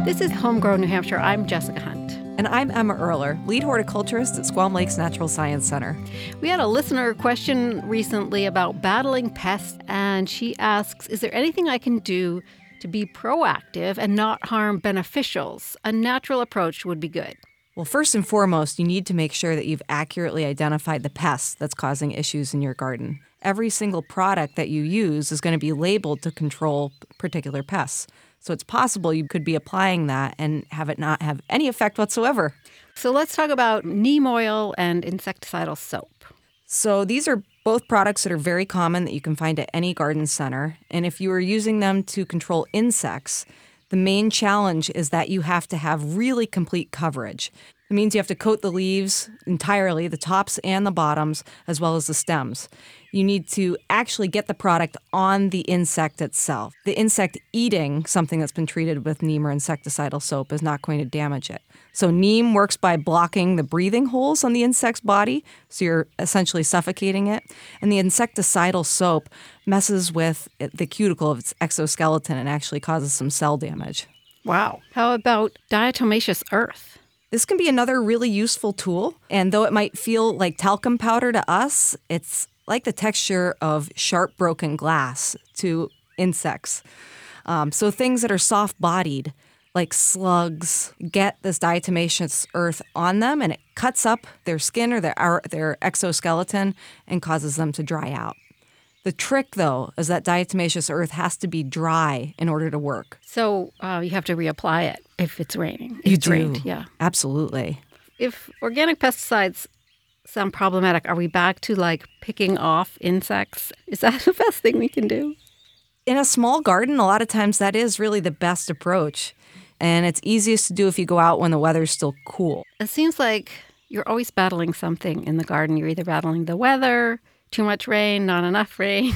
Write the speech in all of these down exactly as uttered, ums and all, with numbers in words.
This is Homegrown New Hampshire. I'm Jessica Hunt. And I'm Emma Erler, lead horticulturist at Squam Lakes Natural Science Center. We had a listener question recently about battling pests, and she asks, is there anything I can do to be proactive and not harm beneficials? A natural approach would be good. Well, first and foremost, you need to make sure that you've accurately identified the pest that's causing issues in your garden. Every single product that you use is going to be labeled to control particular pests. So it's possible you could be applying that and have it not have any effect whatsoever. So let's talk about neem oil and insecticidal soap. So these are both products that are very common that you can find at any garden center. And if you are using them to control insects, the main challenge is that you have to have really complete coverage. It means you have to coat the leaves entirely, the tops and the bottoms, as well as the stems. You need to actually get the product on the insect itself. The insect eating something that's been treated with neem or insecticidal soap is not going to damage it. So neem works by blocking the breathing holes on the insect's body, so you're essentially suffocating it. And the insecticidal soap messes with the cuticle of its exoskeleton and actually causes some cell damage. Wow. How about diatomaceous earth? This can be another really useful tool, and though it might feel like talcum powder to us, it's like the texture of sharp broken glass to insects. Um, so things that are soft-bodied, like slugs, get this diatomaceous earth on them, and it cuts up their skin or their, their exoskeleton and causes them to dry out. The trick, though, is that diatomaceous earth has to be dry in order to work. So uh, you have to reapply it if it's raining. If You it's do. rained, yeah. Absolutely. If organic pesticides sound problematic, are we back to like picking off insects? Is that the best thing we can do? In a small garden, a lot of times that is really the best approach. And it's easiest to do if you go out when the weather's still cool. It seems like you're always battling something in the garden. You're either battling the weather, too much rain, not enough rain,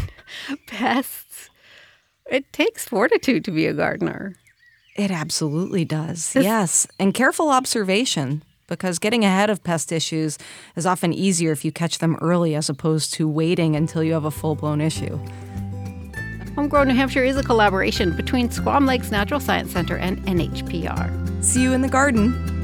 pests. It takes fortitude to be a gardener. It absolutely does, yes. And careful observation, because getting ahead of pest issues is often easier if you catch them early as opposed to waiting until you have a full-blown issue. Homegrown New Hampshire is a collaboration between Squam Lakes Natural Science Center and N H P R. See you in the garden.